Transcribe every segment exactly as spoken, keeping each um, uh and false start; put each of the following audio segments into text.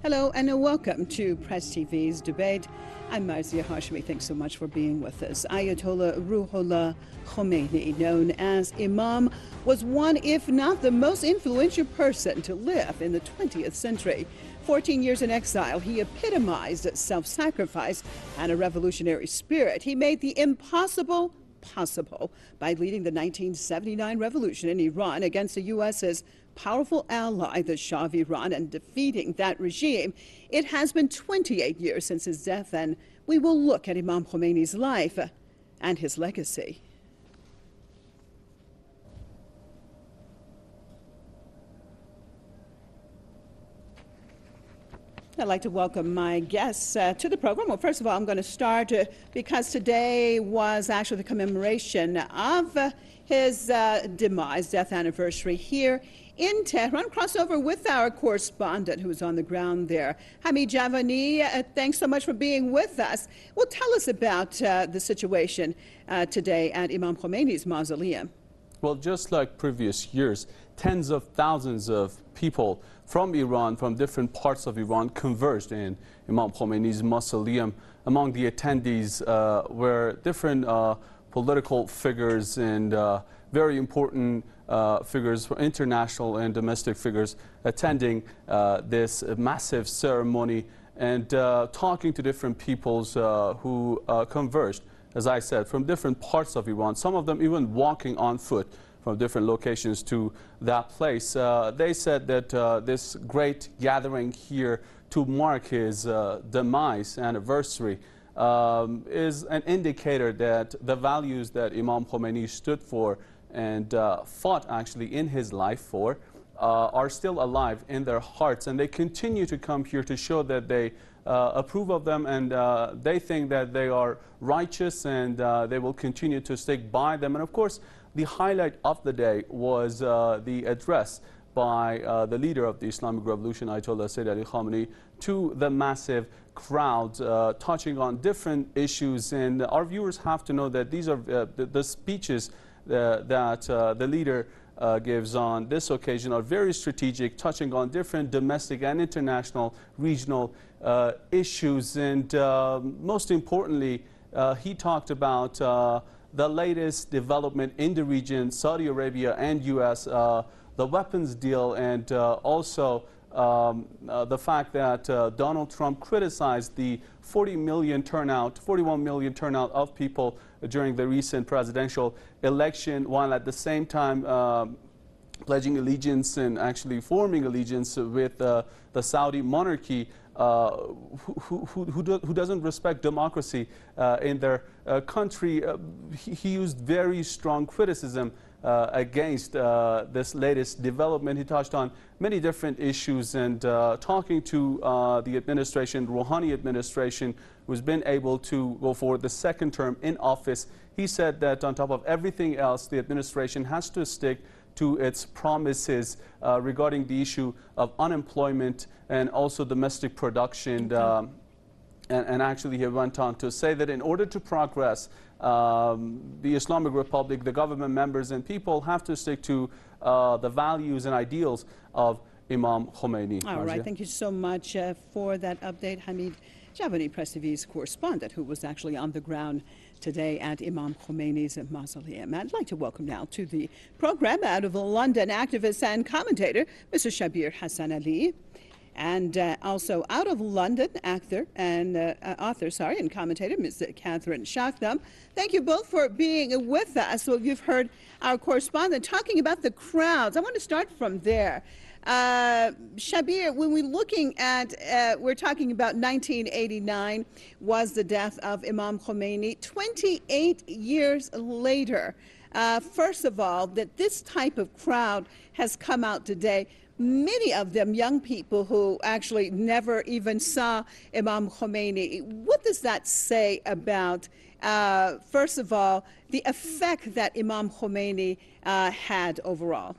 Hello and welcome to Press T V's Debate. I'm Marzieh Hashemi. Thanks so much for being with us. Ayatollah Ruhollah Khomeini, known as Imam, was one, if not the most influential person to live in the twentieth century. fourteen years in exile, he epitomized self-sacrifice and a revolutionary spirit. He made the impossible possible by leading the nineteen seventy-nine revolution in Iran against the U S's powerful ally, the Shah of Iran, and defeating that regime. It has been twenty-eight years since his death, and we will look at Imam Khomeini's life and his legacy. I'd like to welcome my guests uh, to the program. Well, first of all, I'm going to start uh, because today was actually the commemoration of uh, his uh, demise, death anniversary here in Tehran. Crossover with our correspondent who's on the ground there, Hamid Javani. Uh, thanks so much for being with us. Well, tell us about uh, the situation uh, today at Imam Khomeini's mausoleum. Well, just like previous years, tens of thousands of people from Iran, from different parts of Iran, converged in Imam Khomeini's mausoleum. Among the attendees uh, were different uh, political figures and uh, very important uh, figures, for international and domestic figures, attending uh, this massive ceremony and uh, talking to different peoples uh, who uh, converged, as I said, from different parts of Iran, some of them even walking on foot from different locations to that place. Uh, they said that uh, this great gathering here to mark his uh, demise anniversary um, is an indicator that the values that Imam Khomeini stood for and uh, fought actually in his life for uh, are still alive in their hearts, and they continue to come here to show that they uh, approve of them, and uh, they think that they are righteous, and uh, they will continue to stick by them. And of course, the highlight of the day was uh, the address by uh, the leader of the Islamic Revolution, Ayatollah Sayyid Ali Khamenei, to the massive crowd, uh, touching on different issues. And our viewers have to know that these are uh, the, the speeches uh, that uh, the leader uh, gives on this occasion are very strategic, touching on different domestic and international, regional uh, issues. And uh, most importantly, uh, he talked about uh, the latest development in the region, Saudi Arabia and U S, uh, the weapons deal, and uh, also um, uh, the fact that uh, Donald Trump criticized the forty million turnout, forty-one million turnout of people during the recent presidential election, while at the same time uh, pledging allegiance and actually forming allegiance with uh, the Saudi monarchy. Uh, who, who, who, do, who doesn't respect democracy uh, in their uh, country. Uh, he, he used very strong criticism uh, against uh, this latest development. He touched on many different issues, and uh, talking to uh, the administration, Rouhani administration, who's been able to go for the second term in office, he said that on top of everything else, the administration has to stick to its promises uh, regarding the issue of unemployment and also domestic production. Okay. Um, and, and actually he went on to say that in order to progress, um, the Islamic Republic, the government members and people have to stick to uh, the values and ideals of Imam Khomeini. All right, thank you so much uh, for that update, Hamid Javani, Press T V's correspondent, who was actually on the ground today at Imam Khomeini's mausoleum. I'd like to welcome now to the program, out of London, activist and commentator, Mister Shabir Hassan Ali, and uh, also out of London, actor and uh, uh, author, sorry, and commentator, Miz Catherine Shakdam. Thank you both for being with us. Well, you've heard our correspondent talking about the crowds. I want to start from there. Uh, Shabir, when we're looking at, uh, we're talking about nineteen eighty-nine was the death of Imam Khomeini. twenty-eight years later, uh, first of all, that this type of crowd has come out today. Many of them young people who actually never even saw Imam Khomeini. What does that say about, uh, first of all, the effect that Imam Khomeini uh, had overall?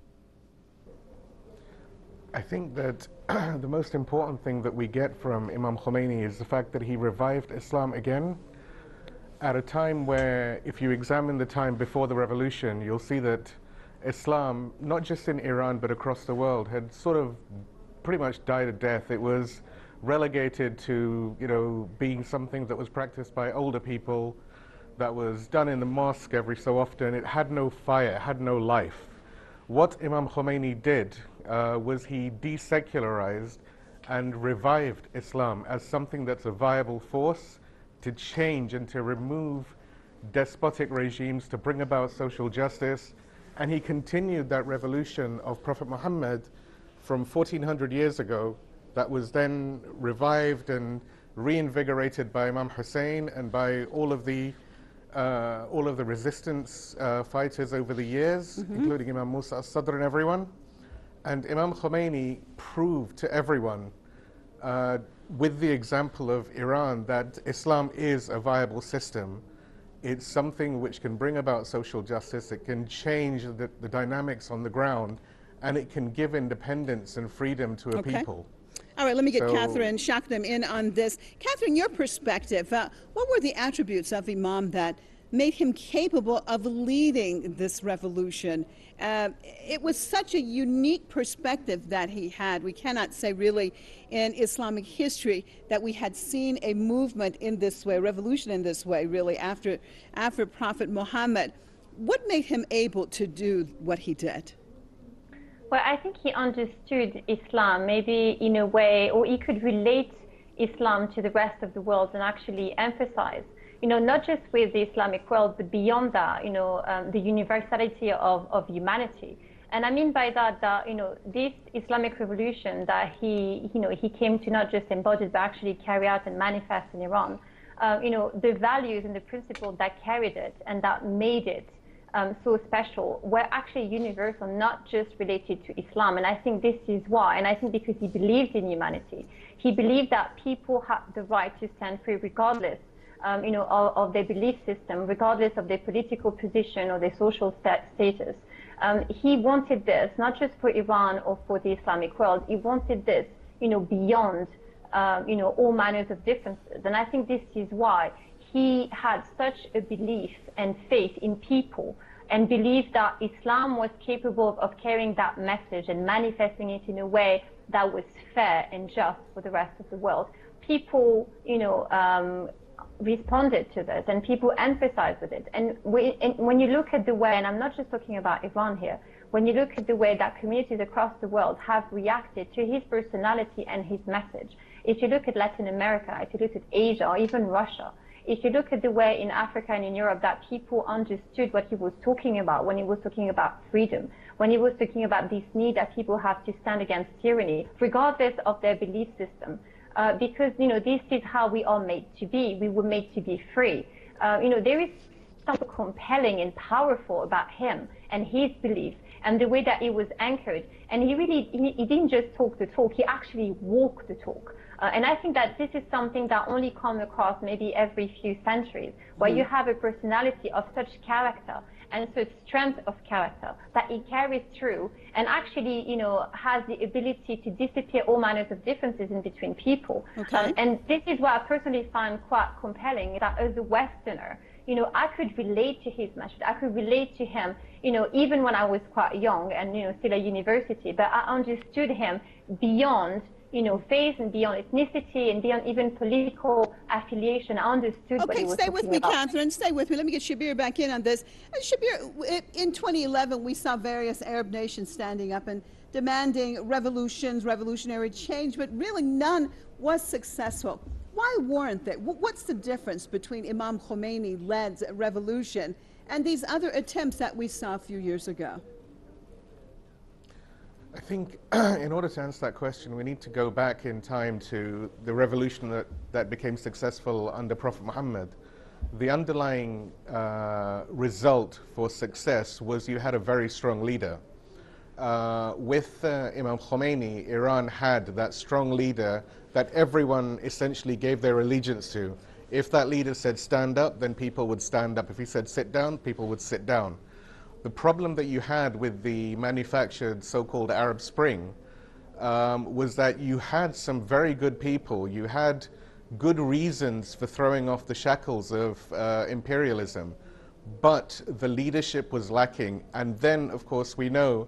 I think that the most important thing that we get from Imam Khomeini is the fact that he revived Islam again at a time where, if you examine the time before the revolution, you'll see that Islam, not just in Iran but across the world, had sort of pretty much died a death. It was relegated to, you know, being something that was practiced by older people, that was done in the mosque every so often. It had no fire, it had no life. What Imam Khomeini did uh, was he desecularized and revived Islam as something that's a viable force to change and to remove despotic regimes, to bring about social justice. And he continued that revolution of Prophet Muhammad from fourteen hundred years ago that was then revived and reinvigorated by Imam Hussein and by all of the uh, all of the resistance uh, fighters over the years, mm-hmm. including Imam Musa al-Sadr and everyone. And Imam Khomeini proved to everyone, uh, with the example of Iran, that Islam is a viable system. It's something which can bring about social justice, it can change the, the dynamics on the ground, and it can give independence and freedom to a okay. people. All right, let me get So, Catherine Shakdam in on this. Catherine, your perspective, uh, what were the attributes of Imam that made him capable of leading this revolution? Uh, it was such a unique perspective that he had. We cannot say really in Islamic history that we had seen a movement in this way, revolution in this way, really, after, after Prophet Muhammad. What made him able to do what he did? Well, I think he understood Islam maybe in a way, or he could relate Islam to the rest of the world and actually emphasize, you know, not just with the Islamic world, but beyond that, you know, um, the universality of, of humanity. And I mean by that, that, you know, this Islamic revolution that he, you know, he came to not just embody, but actually carry out and manifest in Iran, uh, you know, the values and the principles that carried it and that made it Um, so special were actually universal, not just related to Islam. And I think this is why, and I think because he believed in humanity, he believed that people have the right to stand free regardless um, you know, of, of their belief system, regardless of their political position or their social st status. Um, he wanted this, not just for Iran or for the Islamic world, he wanted this, you know, beyond, um, you know, all manners of differences. And I think this is why he had such a belief and faith in people and believed that Islam was capable of carrying that message and manifesting it in a way that was fair and just for the rest of the world. People, you know, um, responded to this and people emphasized with it. And, we, and when you look at the way, and I'm not just talking about Iran here, when you look at the way that communities across the world have reacted to his personality and his message, if you look at Latin America, if you look at Asia or even Russia, if you look at the way in Africa and in Europe that people understood what he was talking about when he was talking about freedom, when he was talking about this need that people have to stand against tyranny, regardless of their belief system, uh, because, you know, this is how we are made to be. We were made to be free. Uh, you know, there is something compelling and powerful about him and his belief and the way that he was anchored. And he really, he, he didn't just talk the talk, he actually walked the talk. Uh, and I think that this is something that only comes across maybe every few centuries, where mm. you have a personality of such character and such strength of character that he carries through and actually, you know, has the ability to disappear all manners of differences in between people. Okay. Um, and this is what I personally find quite compelling, that as a Westerner, you know, I could relate to his message. I could relate to him, you know, even when I was quite young and, you know, still at university, but I understood him beyond, you know, faith and beyond ethnicity and beyond even political affiliation. I understood okay, what he was stay with me, about. Catherine. Stay with me. Let me get Shabir back in on this. Uh, Shabir, in twenty eleven, we saw various Arab nations standing up and demanding revolutions, revolutionary change, but really none was successful. Why weren't they? What's the difference between Imam Khomeini-led revolution and these other attempts that we saw a few years ago? I think in order to answer that question, we need to go back in time to the revolution that, that became successful under Prophet Muhammad. The underlying uh, result for success was you had a very strong leader. Uh, with uh, Imam Khomeini, Iran had that strong leader that everyone essentially gave their allegiance to. If that leader said stand up, then people would stand up. If he said sit down, people would sit down. The problem that you had with the manufactured so-called Arab Spring um, was that you had some very good people. You had good reasons for throwing off the shackles of uh, imperialism, but the leadership was lacking. And then, of course, we know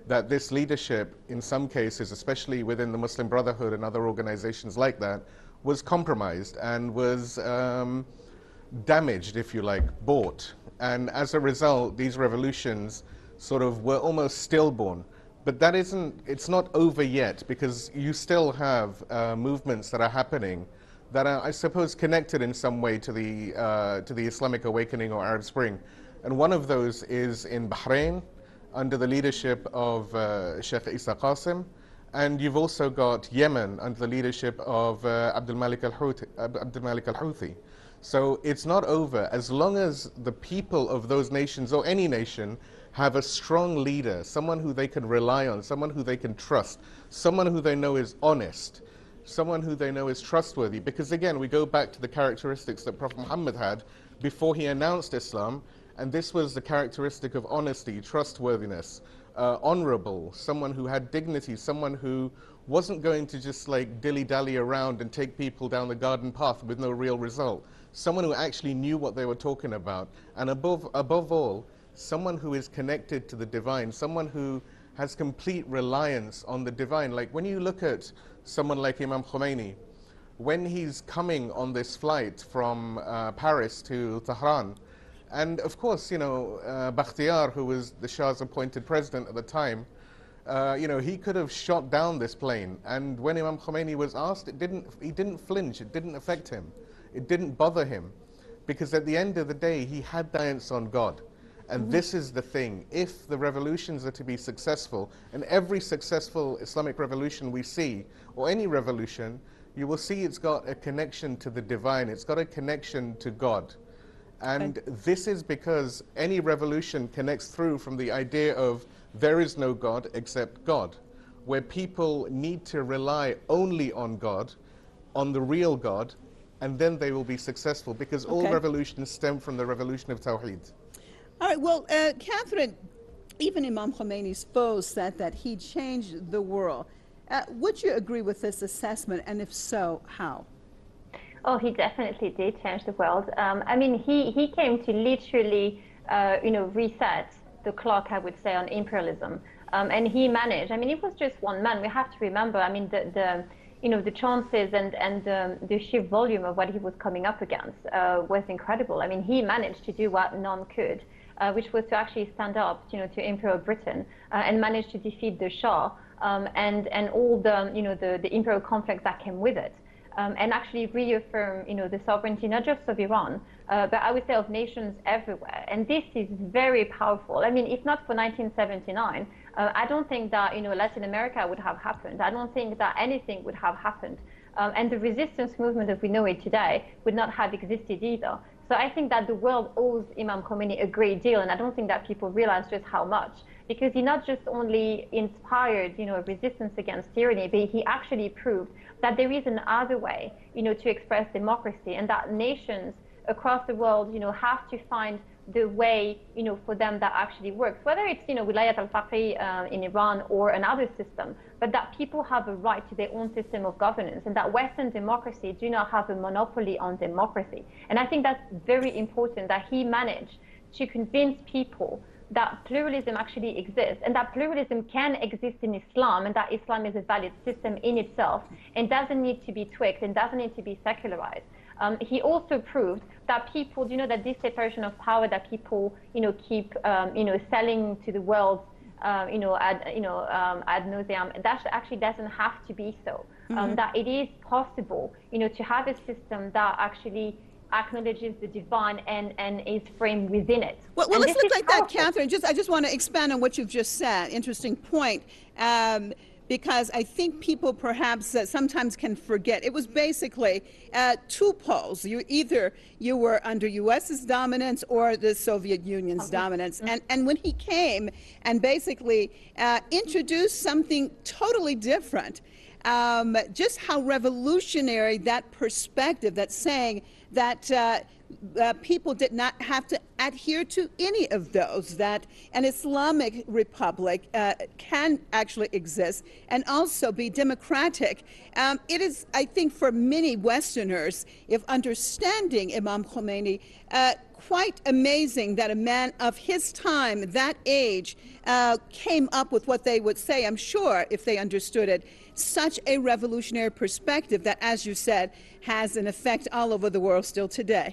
that this leadership, in some cases, especially within the Muslim Brotherhood and other organizations like that, was compromised and was um, damaged, if you like, bought. And as a result, these revolutions sort of were almost stillborn. But that isn't, it's not over yet, because you still have uh, movements that are happening that are, I suppose, connected in some way to the, uh, to the Islamic awakening or Arab Spring. And one of those is in Bahrain, under the leadership of uh, Sheikh Isa Qasim. And you've also got Yemen under the leadership of uh, Abdul Malik al-Houthi. Abdul Malik al-Houthi. So it's not over. As long as the people of those nations, or any nation, have a strong leader, someone who they can rely on, someone who they can trust, someone who they know is honest, someone who they know is trustworthy. Because again, we go back to the characteristics that Prophet Muhammad had before he announced Islam, and this was the characteristic of honesty, trustworthiness, uh, honorable, someone who had dignity, someone who wasn't going to just like dilly-dally around and take people down the garden path with no real result. Someone who actually knew what they were talking about. And above, above all, someone who is connected to the divine, someone who has complete reliance on the divine. Like when you look at someone like Imam Khomeini, when he's coming on this flight from uh, Paris to Tehran, and of course, you know, uh, Bakhtiyar, who was the Shah's appointed president at the time, uh, you know, he could have shot down this plane. And when Imam Khomeini was asked, it didn't, he didn't flinch, it didn't affect him. It didn't bother him. Because at the end of the day, he had the answer on God. And mm-hmm. this is the thing. If the revolutions are to be successful, and every successful Islamic revolution we see, or any revolution, you will see it's got a connection to the divine. It's got a connection to God. And this is because any revolution connects through from the idea of there is no God except God, where people need to rely only on God, on the real God, and then they will be successful, because okay. all revolutions stem from the revolution of Tawheed. All right, well, uh, Catherine, even Imam Khomeini's foes said that he changed the world. Uh, would you agree with this assessment, and if so, how? Oh, he definitely did change the world. Um, I mean, he, he came to literally, uh, you know, reset the clock, I would say, on imperialism. Um, and he managed, I mean, it was just one man. We have to remember, I mean, the, the you know, the chances and, and um, the sheer volume of what he was coming up against uh, was incredible. I mean, he managed to do what none could, uh, which was to actually stand up, you know, to Imperial Britain uh, and manage to defeat the Shah um, and, and all the, you know, the, the imperial conflicts that came with it. Um, and actually reaffirm, you know, the sovereignty not just of Iran, uh, but I would say of nations everywhere. And this is very powerful. I mean, if not for nineteen seventy-nine, uh, I don't think that, you know, Latin America would have happened. I don't think that anything would have happened. Um, and the resistance movement as we know it today would not have existed either. So I think that the world owes Imam Khomeini a great deal, and I don't think that people realize just how much. Because he not just only inspired, you know, a resistance against tyranny, but he actually proved that there is an other way, you know, to express democracy, and that nations across the world, you know, have to find the way, you know, for them that actually works, whether it's, you know, Wilayat al-Faqih uh, in Iran or another system, but that people have a right to their own system of governance, and that Western democracy do not have a monopoly on democracy. And I think that's very important, that he managed to convince people that pluralism actually exists, and that pluralism can exist in Islam, and that Islam is a valid system in itself and doesn't need to be tweaked and doesn't need to be secularized. Um, he also proved that people, you know, that this separation of power that people, you know, keep, um, you know, selling to the world, uh, you know, ad, you know, um, ad nauseam, that actually doesn't have to be so. Mm-hmm. Um, that it is possible, you know, to have a system that actually acknowledges the divine and, and is framed within it. Well, well let's look like powerful. that, Catherine. Just, I just want to expand on what you've just said. Interesting point. Um, because I think people perhaps uh, sometimes can forget. It was basically uh, two poles. You either you were under U S's dominance or the Soviet Union's okay. dominance. Mm-hmm. And, and when he came and basically uh, introduced something totally different, um, just how revolutionary that perspective, that saying that uh, uh, people did not have to adhere to any of those, that an Islamic republic uh, can actually exist and also be democratic. Um, it is, I think, for many Westerners, if understanding Imam Khomeini, uh, quite amazing that a man of his time, that age, uh, came up with what they would say, I'm sure, if they understood it, such a revolutionary perspective that, as you said, has an effect all over the world still today.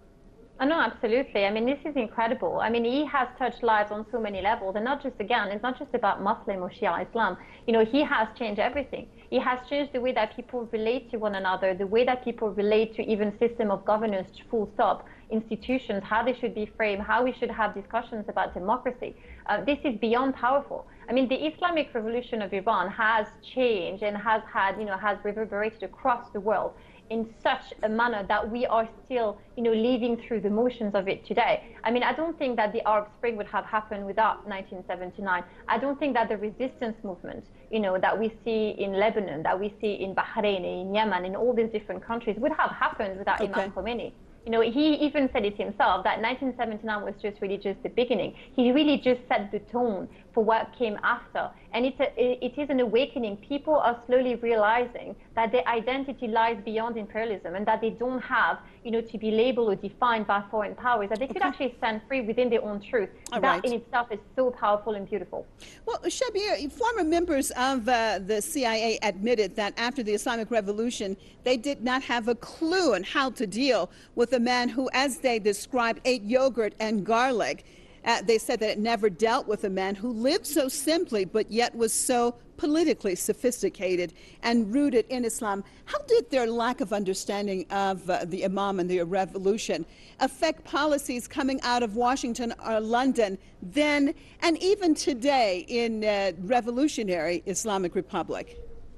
Oh, no, absolutely. I mean, this is incredible. I mean, he has touched lives on so many levels, and not just, again, it's not just about Muslim or Shia Islam. You know, he has changed everything. He has changed the way that people relate to one another, the way that people relate to even system of governance, full stop, institutions, how they should be framed, how we should have discussions about democracy. Uh, this is beyond powerful. I mean, the Islamic Revolution of Iran has changed and has had, you know, has reverberated across the world in such a manner that we are still, you know, living through the motions of it today. I mean, I don't think that the Arab Spring would have happened without nineteen seventy-nine. I don't think that the resistance movement, you know, that we see in Lebanon, that we see in Bahrain, in Yemen, in all these different countries would have happened without Okay. Imam Khomeini. You know, he even said it himself that nineteen seventy-nine was just really just the beginning. He really just set the tone for what came after. And it's a, it is an awakening. People are slowly realizing that their identity lies beyond imperialism and that they don't have, you know, to be labeled or defined by foreign powers, that they could Okay. actually stand free within their own truth. All that right. in itself is so powerful and beautiful. Well, Shabir, former members of uh, the C I A admitted that after the Islamic Revolution, they did not have a clue on how to deal with a man who, as they described, ate yogurt and garlic. Uh, they said that it never dealt with a man who lived so simply, but yet was so politically sophisticated and rooted in Islam. How did their lack of understanding of uh, the Imam and the revolution affect policies coming out of Washington or London then and even today in uh, revolutionary Islamic Republic?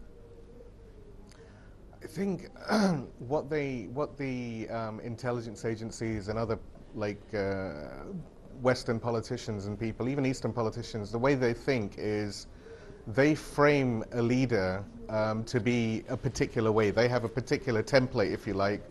I think what they, what the um, intelligence agencies and other like uh, Western politicians and people, even Eastern politicians, the way they think is they frame a leader um, to be a particular way. They have a particular template, if you like,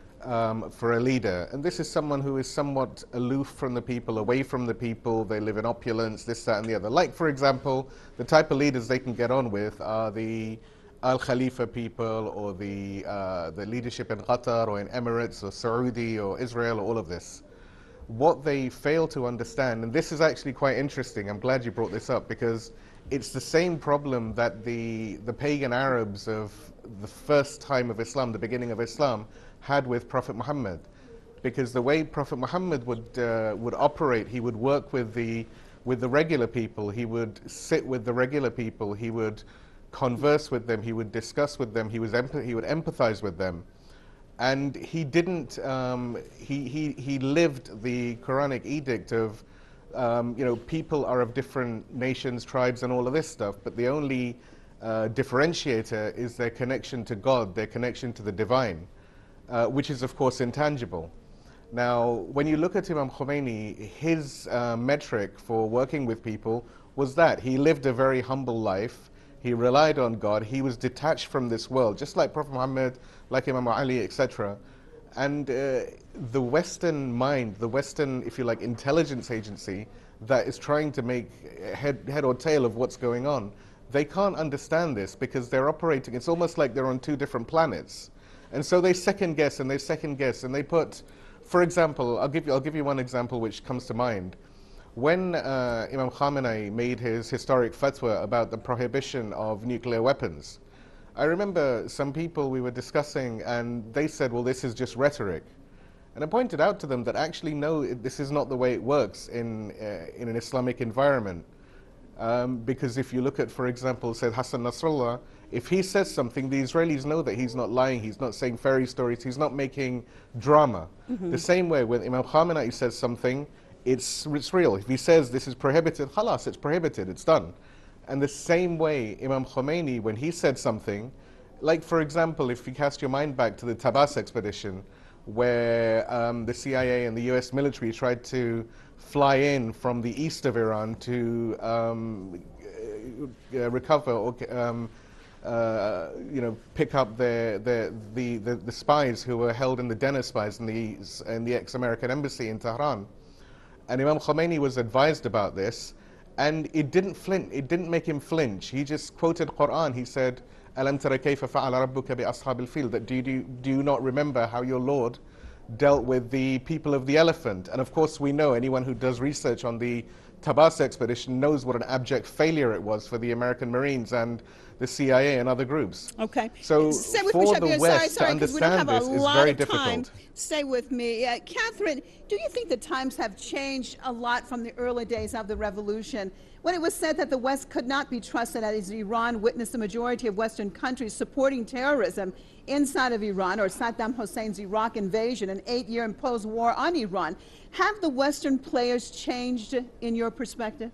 um, for a leader. And this is someone who is somewhat aloof from the people, away from the people. They live in opulence, this, that, and the other. Like, for example, the type of leaders they can get on with are the Al Khalifa people, or the, uh, the leadership in Qatar or in Emirates or Saudi or Israel, or all of this. What they fail to understand, and this is actually quite interesting, I'm glad you brought this up, because it's the same problem that the, the pagan Arabs of the first time of Islam, the beginning of Islam, had with Prophet Muhammad. Because the way Prophet Muhammad would, uh, would operate, he would work with the, with the regular people, he would sit with the regular people, he would converse with them, he would discuss with them, he, was emp he would empathize with them. And he didn't, um, he, he, he lived the Quranic edict of, um, you know, people are of different nations, tribes, and all of this stuff, but the only uh, differentiator is their connection to God, their connection to the divine, uh, which is, of course, intangible. Now, when you look at Imam Khomeini, his uh, metric for working with people was that he lived a very humble life. He relied on God. He was detached from this world, just like Prophet Muhammad, like Imam Ali, et cetera. And uh, the Western mind, the Western, if you like, intelligence agency that is trying to make head, head or tail of what's going on, they can't understand this because they're operating, it's almost like they're on two different planets. And so they second guess and they second guess and they put, for example, I'll give you, I'll give you one example which comes to mind. When uh, Imam Khamenei made his historic fatwa about the prohibition of nuclear weapons, I remember some people we were discussing and they said, well, this is just rhetoric. And I pointed out to them that actually, no, it, this is not the way it works in, uh, in an Islamic environment. Um, because if you look at, for example, Sayyid Hassan Nasrallah, if he says something, the Israelis know that he's not lying, he's not saying fairy stories, he's not making drama. Mm-hmm. The same way when Imam Khamenei says something, it's, it's real. If he says this is prohibited, khalas, it's prohibited, it's done. And the same way Imam Khomeini, when he said something, like for example, if you cast your mind back to the Tabas expedition, where um, the C I A and the U S military tried to fly in from the east of Iran to um, uh, recover or um, uh, you know, pick up the, the, the, the, the spies who were held in the den of spies in the, in the ex-American embassy in Tehran. And Imam Khomeini was advised about this, and it didn't flint, it didn't make him flinch. He just quoted Quran. He said, "Alam tara kayfa fa'ala rabbuka bi ashabil fil," that do you, do you not remember how your Lord dealt with the people of the elephant? And of course we know, anyone who does research on the Tabas expedition knows what an abject failure it was for the American Marines and the C I A and other groups. Okay. So Stay with for me, the Shabir. West sorry, sorry, to we don't have understand a this is lot very of time. difficult. Stay with me. Uh, Catherine, do you think the times have changed a lot from the early days of the revolution, when it was said that the West could not be trusted as Iran witnessed the majority of Western countries supporting terrorism inside of Iran, or Saddam Hussein's Iraq invasion, an eight-year imposed war on Iran? Have the Western players changed in your perspective?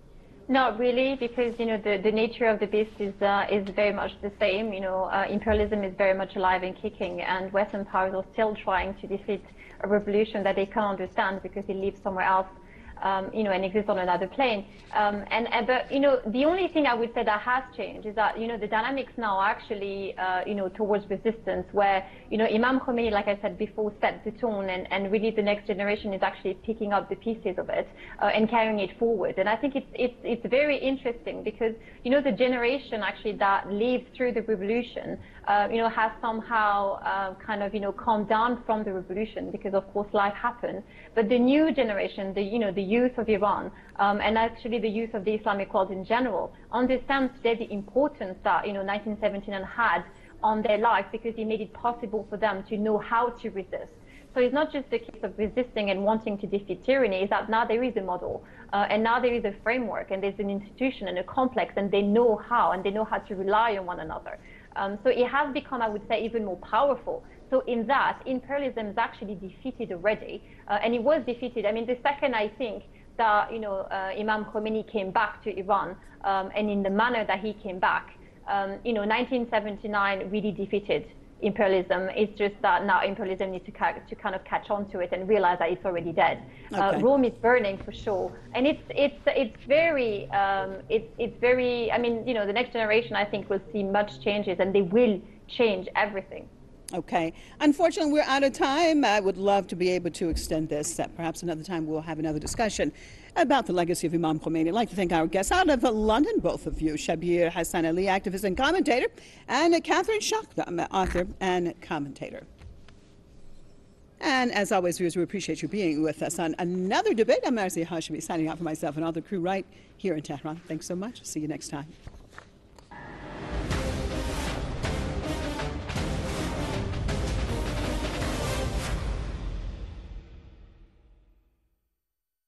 Not really, because you know the, the nature of the beast is uh, is very much the same. You know, uh, imperialism is very much alive and kicking, and Western powers are still trying to defeat a revolution that they can't understand because it lives somewhere else. Um, you know, and exists on another plane. Um, and, and but you know, the only thing I would say that has changed is that you know the dynamics now are actually uh, you know towards resistance, where you know Imam Khomeini, like I said before, set the tone, and, and really the next generation is actually picking up the pieces of it uh, and carrying it forward. And I think it's it's it's very interesting because you know the generation actually that lived through the revolution, uh, you know, has somehow uh, kind of you know calmed down from the revolution because of course life happened. But the new generation, the you know the youth of Iran, um, and actually the youth of the Islamic world in general, understands today the importance that you know nineteen seventy-nine had on their life, because it made it possible for them to know how to resist. So it's not just the case of resisting and wanting to defeat tyranny, it's that now there is a model, uh, and now there is a framework, and there's an institution and a complex, and they know how, and they know how to rely on one another. Um, so it has become, I would say, even more powerful. So in that, imperialism is actually defeated already, uh, and it was defeated. I mean, the second I think that you know uh, Imam Khomeini came back to Iran, um, and in the manner that he came back, um, you know, nineteen seventy-nine really defeated imperialism. It's just that now imperialism needs to, ca to kind of catch on to it and realize that it's already dead. Okay. Uh, Rome is burning for sure, and it's it's it's very um, it's it's very. I mean, you know, the next generation I think will see much changes, and they will change everything. Okay. Unfortunately, we're out of time. I would love to be able to extend this. Uh, perhaps another time we'll have another discussion about the legacy of Imam Khomeini. I'd like to thank our guests out of uh, London, both of you, Shabir Hassan Ali, activist and commentator, and uh, Catherine Shakdam, author and commentator. And as always, viewers, we appreciate you being with us on another debate. I'm Marzi Hashemi, signing out for myself and all the crew right here in Tehran. Thanks so much. See you next time.